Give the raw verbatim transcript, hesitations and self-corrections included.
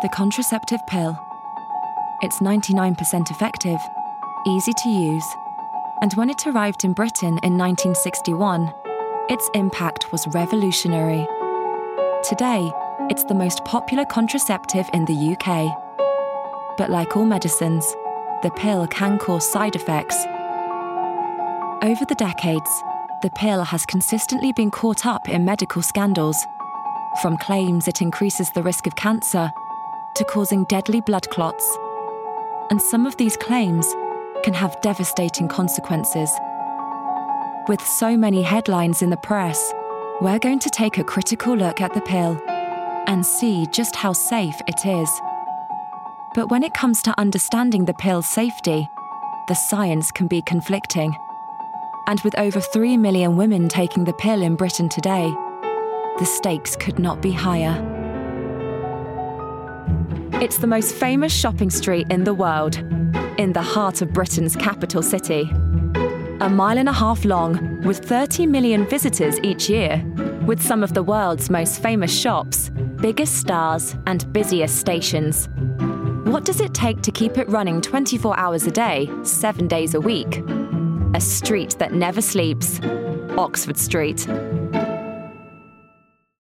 The contraceptive pill. It's ninety-nine percent effective, easy to use, and when it arrived in Britain in nineteen sixty-one, its impact was revolutionary. Today, it's the most popular contraceptive in the U K. But like all medicines, the pill can cause side effects. Over the decades, the pill has consistently been caught up in medical scandals, from claims it increases the risk of cancer to causing deadly blood clots. And some of these claims can have devastating consequences. With so many headlines in the press, we're going to take a critical look at the pill and see just how safe it is. But when it comes to understanding the pill's safety, the science can be conflicting. And with over three million women taking the pill in Britain today, the stakes could not be higher. It's the most famous shopping street in the world, in the heart of Britain's capital city. A mile and a half long, with thirty million visitors each year, with some of the world's most famous shops, biggest stars, and busiest stations. What does it take to keep it running twenty-four hours a day, seven days a week? A street that never sleeps. Oxford Street.